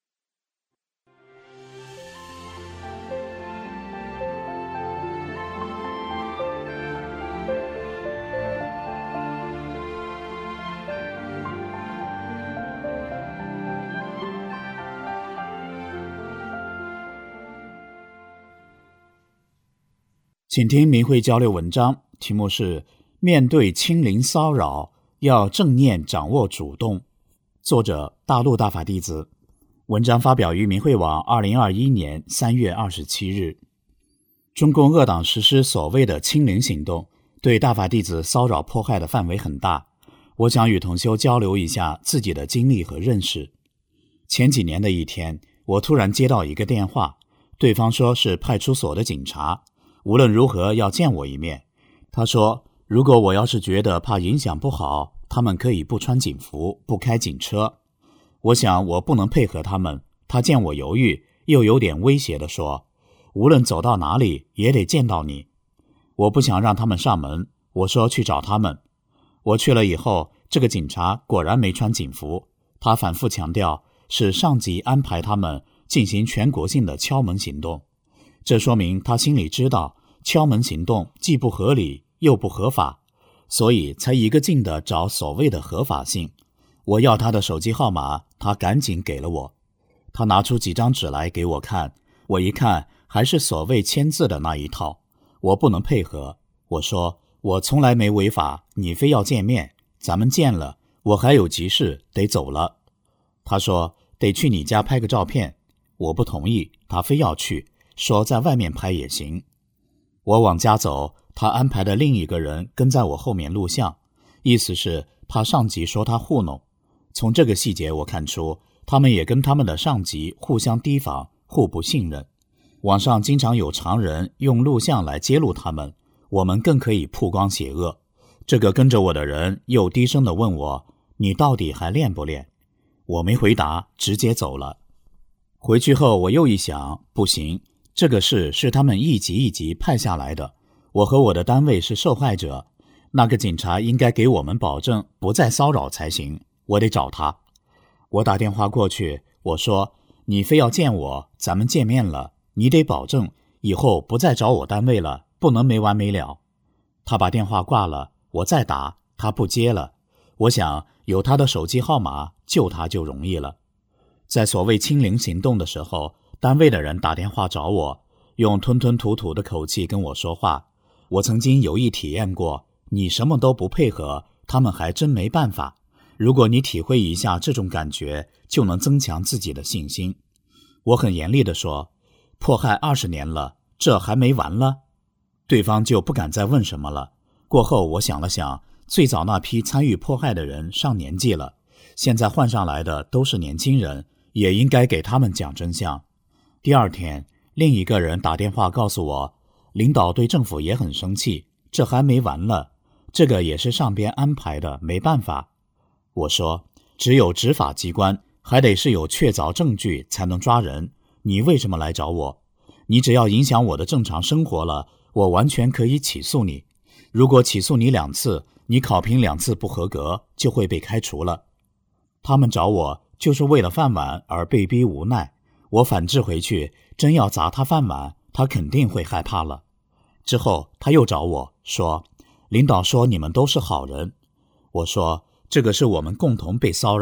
请听明慧交流文章，题目是面对清零骚扰，要正念掌握主动。作者大陆大法弟子。文章发表于明慧网二零二一年三月二十七日。中共恶党实施所谓的清零行动，对大法弟子骚扰迫害的范围很大。我想与同修交流一下自己的经历和认识。前几年的一天，我突然接到一个电话，对方说是派出所的警察，无论如何要见我一面。他说如果我要是觉得怕影响不好，他们可以不穿警服，不开警车。我想我不能配合他们，他见我犹豫，又有点威胁地说，无论走到哪里也得见到你。我不想让他们上门，我说去找他们。我去了以后，这个警察果然没穿警服，他反复强调是上级安排他们进行全国性的敲门行动。这说明他心里知道敲门行动既不合理又不合法，所以才一个劲地找所谓的合法性。我要他的手机号码，他赶紧给了我。他拿出几张纸来给我看，我一看还是所谓签字的那一套。我不能配合，我说我从来没违法，你非要见面，咱们见了，我还有急事得走了。他说得去你家拍个照片，我不同意，他非要去，说在外面拍也行。我往家走，他安排的另一个人跟在我后面录像，意思是怕上级说他糊弄。从这个细节我看出，他们也跟他们的上级互相提防，互不信任。网上经常有常人用录像来揭露他们，我们更可以曝光邪恶。这个跟着我的人又低声地问我，你到底还练不练？我没回答，直接走了。回去后我又一想，不行，这个事是他们一级一级派下来的，我和我的单位是受害者，那个警察应该给我们保证不再骚扰才行，我得找他。我打电话过去，我说你非要见我，咱们见面了，你得保证以后不再找我单位了，不能没完没了。他把电话挂了，我再打，他不接了。我想有他的手机号码，救他就容易了。在所谓清零行动的时候，单位的人打电话找我，用吞吞吐吐的口气跟我说话。我曾经有意体验过，你什么都不配合，他们还真没办法。如果你体会一下这种感觉，就能增强自己的信心。我很严厉地说，迫害二十年了，这还没完了？对方就不敢再问什么了。过后我想了想，最早那批参与迫害的人上年纪了，现在换上来的都是年轻人，也应该给他们讲真相。第二天，另一个人打电话告诉我，领导对政府也很生气，这还没完了，这个也是上边安排的，没办法。我说，只有执法机关还得是有确凿证据才能抓人，你为什么来找我？你只要影响我的正常生活了，我完全可以起诉你。如果起诉你两次，你考评两次不合格，就会被开除了。他们找我就是为了饭碗而被逼无奈，我反制回去，真要砸他饭碗，他肯定会害怕了。之后他又找我说，领导说你们都是好人。我说，这个是我们共同被骚扰，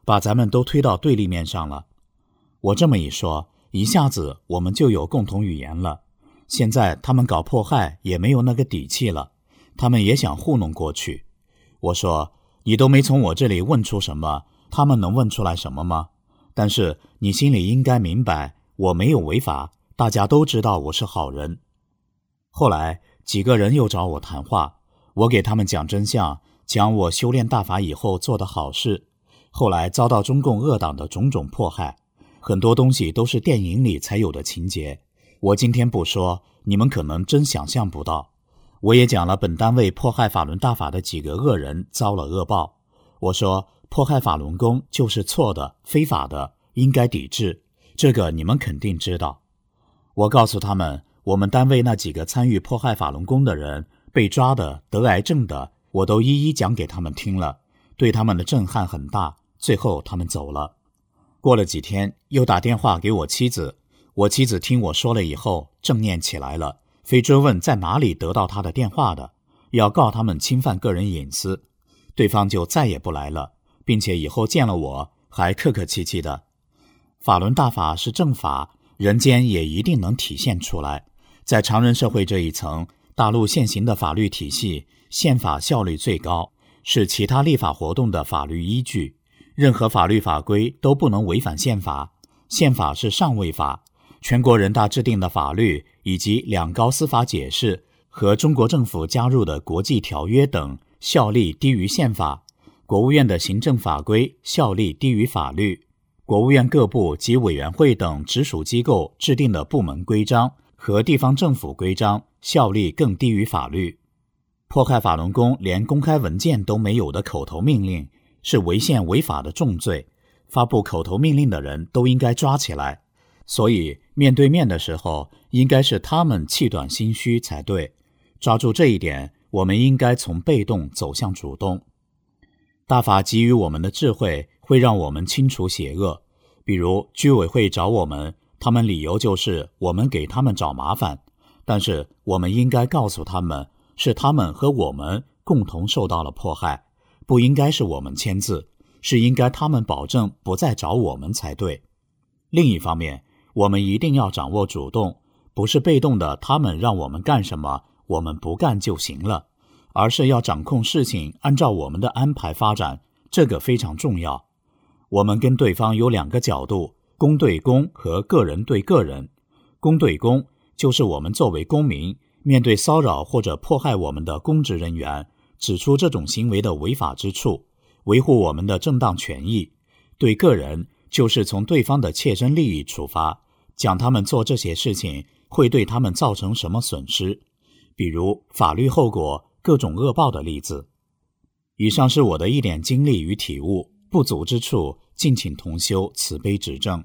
把咱们都推到对立面上了。我这么一说，一下子我们就有共同语言了。现在他们搞迫害也没有那个底气了，他们也想糊弄过去。我说，你都没从我这里问出什么，他们能问出来什么吗？但是你心里应该明白，我没有违法，大家都知道我是好人。后来几个人又找我谈话，我给他们讲真相，讲我修炼大法以后做的好事，后来遭到中共恶党的种种迫害，很多东西都是电影里才有的情节，我今天不说，你们可能真想象不到。我也讲了本单位迫害法轮大法的几个恶人遭了恶报。我说，迫害法轮功就是错的、非法的，应该抵制，这个你们肯定知道。我告诉他们，我们单位那几个参与迫害法轮功的人，被抓的、得癌症的，我都一一讲给他们听了，对他们的震撼很大，最后他们走了。过了几天，又打电话给我妻子，我妻子听我说了以后，正念起来了，非追问在哪里得到他的电话的，要告他们侵犯个人隐私。对方就再也不来了，并且以后见了我还客客气气的。法轮大法是正法，人间也一定能体现出来。在常人社会这一层，大陆现行的法律体系，宪法效率最高，是其他立法活动的法律依据。任何法律法规都不能违反宪法，宪法是上位法，全国人大制定的法律以及两高司法解释和中国政府加入的国际条约等效力低于宪法，国务院的行政法规效力低于法律，国务院各部及委员会等直属机构制定的部门规章和地方政府规章效力更低于法律。迫害法轮功连公开文件都没有的口头命令，是违宪违法的重罪，发布口头命令的人都应该抓起来。所以面对面的时候，应该是他们气短心虚才对。抓住这一点，我们应该从被动走向主动。大法给予我们的智慧，会让我们清除邪恶。比如居委会找我们，他们理由就是我们给他们找麻烦，但是我们应该告诉他们，是他们和我们共同受到了迫害，不应该是我们签字，是应该他们保证不再找我们才对。另一方面，我们一定要掌握主动，不是被动的他们让我们干什么，我们不干就行了，而是要掌控事情，按照我们的安排发展，这个非常重要。我们跟对方有两个角度，公对公和个人对个人。公对公就是我们作为公民，面对骚扰或者迫害我们的公职人员，指出这种行为的违法之处，维护我们的正当权益。对个人就是从对方的切身利益出发，讲他们做这些事情会对他们造成什么损失，比如法律后果、各种恶报的例子。以上是我的一点经历与体悟，不足之处敬请同修慈悲指正。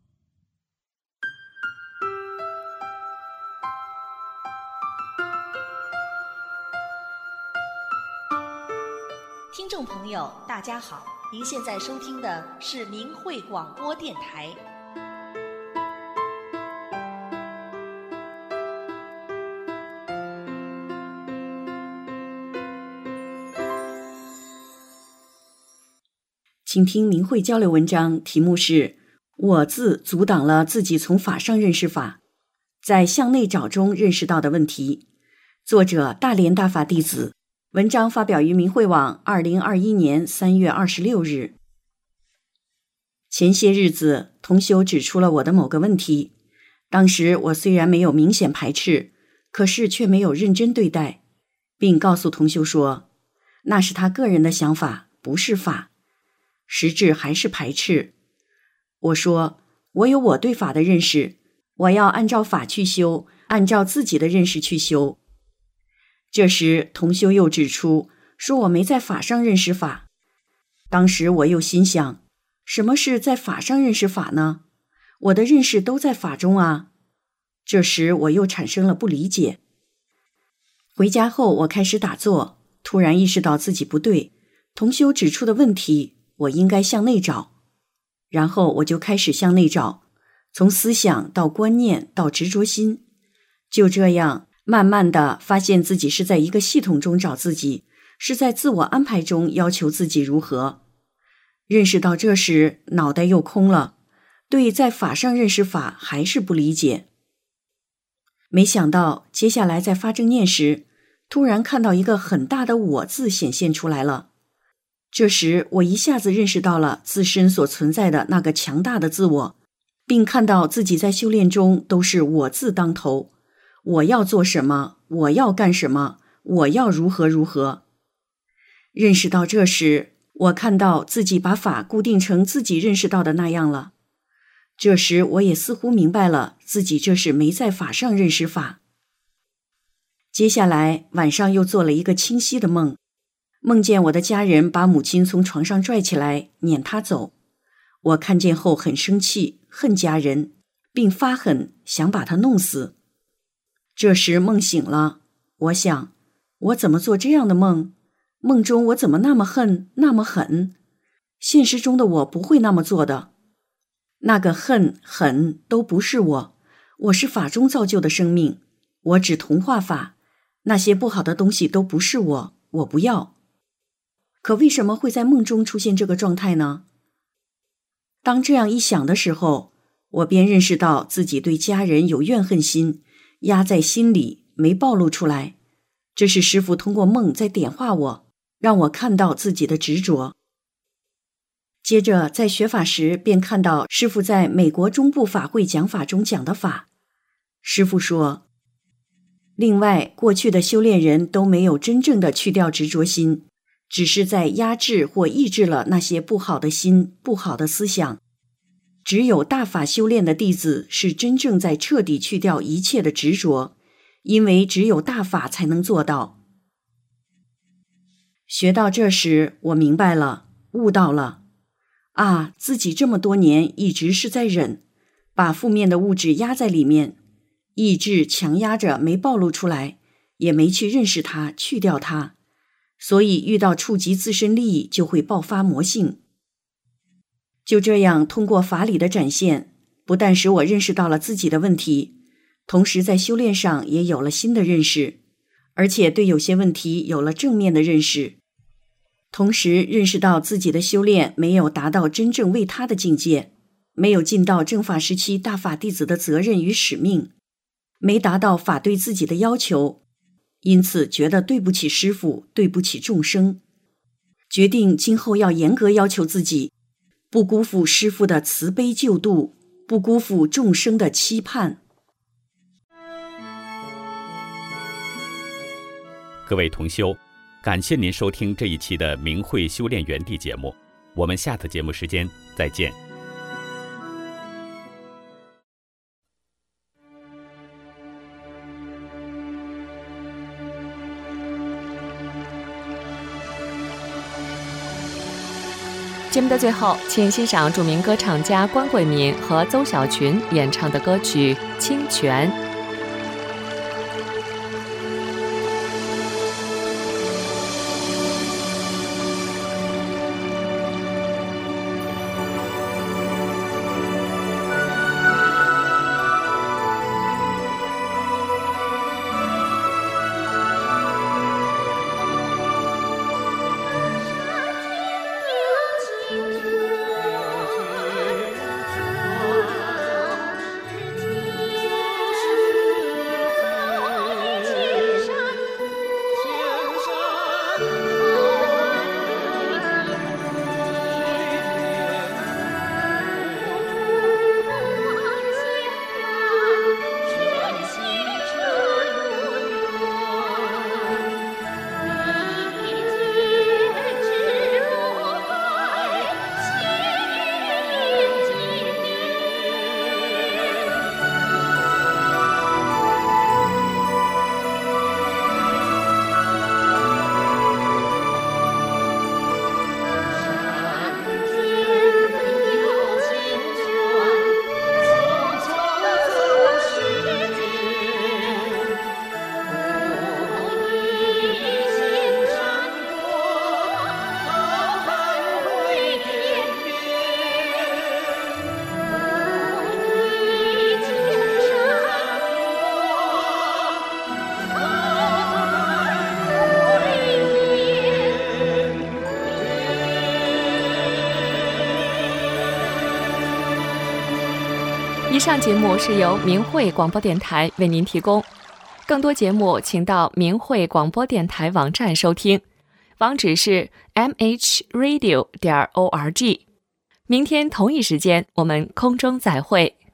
听众朋友大家好，您现在收听的是明慧广播电台。请听明慧交流文章，题目是我自阻挡了自己从法上认识法，在向内找中认识到的问题。作者大连大法弟子，文章发表于明慧网二零二一年三月二十六日。前些日子，同修指出了我的某个问题，当时我虽然没有明显排斥，可是却没有认真对待，并告诉同修说，那是他个人的想法，不是法。实质还是排斥。我说，我有我对法的认识，我要按照法去修，按照自己的认识去修。这时同修又指出，说我没在法上认识法。当时我又心想，什么是在法上认识法呢？我的认识都在法中啊。这时我又产生了不理解。回家后我开始打坐，突然意识到自己不对，同修指出的问题我应该向内找，然后我就开始向内找，从思想到观念到执着心，就这样慢慢地发现自己是在一个系统中找自己，是在自我安排中要求自己如何。 认识到这时，脑袋又空了，对在法上认识法还是不理解。没想到接下来在发正念时，突然看到一个很大的我字显现出来了。这时我一下子认识到了自身所存在的那个强大的自我，并看到自己在修炼中都是我字当头，我要做什么，我要干什么，我要如何如何。认识到这时，我看到自己把法固定成自己认识到的那样了。这时我也似乎明白了自己这是没在法上认识法。接下来晚上又做了一个清晰的梦，梦见我的家人把母亲从床上拽起来撵她走。我看见后很生气，恨家人，并发狠想把她弄死。这时梦醒了，我想，我怎么做这样的梦？梦中我怎么那么恨，那么狠？现实中的我不会那么做的。那个恨狠都不是我，我是法中造就的生命，我只同化法，那些不好的东西都不是我，我不要。可为什么会在梦中出现这个状态呢？当这样一想的时候，我便认识到自己对家人有怨恨心，压在心里没暴露出来，这是师父通过梦在点化我，让我看到自己的执着。接着在学法时便看到师父在美国中部法会讲法中讲的法。师父说，另外过去的修炼人都没有真正的去掉执着心，只是在压制或抑制了那些不好的心、不好的思想。只有大法修炼的弟子是真正在彻底去掉一切的执着，因为只有大法才能做到。学到这时，我明白了，悟到了。啊，自己这么多年一直是在忍，把负面的物质压在里面，意志强压着没暴露出来，也没去认识它，去掉它，所以遇到触及自身利益就会爆发魔性。就这样通过法理的展现，不但使我认识到了自己的问题，同时在修炼上也有了新的认识，而且对有些问题有了正面的认识。同时认识到自己的修炼没有达到真正为他的境界，没有尽到正法时期大法弟子的责任与使命，没达到法对自己的要求，因此觉得对不起师父，对不起众生，决定今后要严格要求自己，不辜负师父的慈悲救度，不辜负众生的期盼。 各位同修，感谢您收听这一期的明慧修炼园地节目，我们下次节目时间再见。 节目的最后，请欣赏著名歌唱家关桂敏和邹小群演唱的歌曲《清泉》。 是以上节目是由明慧广播电台为您提供，更多节目请到明慧广播电台网站收听，网址是 m h radio 点 org。明天同一时间我们空中再会。